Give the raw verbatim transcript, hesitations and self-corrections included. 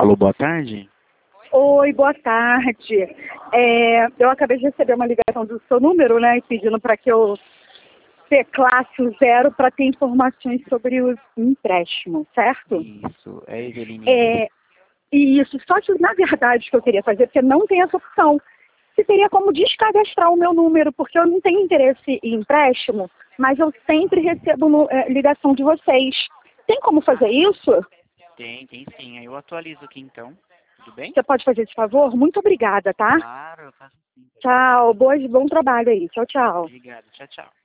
Alô, boa tarde. Oi, boa tarde. É, eu acabei de receber uma ligação do seu número, né, pedindo para que eu teclasse o zero para ter informações sobre o empréstimo, certo? Isso, é Eveline. É, e isso, só que na verdade o que eu queria fazer, porque não tem essa opção, se teria como descadastrar o meu número, porque eu não tenho interesse em empréstimo, mas eu sempre recebo no, é, ligação de vocês. Tem como fazer isso? Tem, tem sim. Aí eu atualizo aqui então. Tudo bem? Você pode fazer esse favor? Muito obrigada, tá? Claro, eu faço sim. Tchau, boas, bom trabalho aí. Tchau, tchau. Obrigado. Tchau, tchau.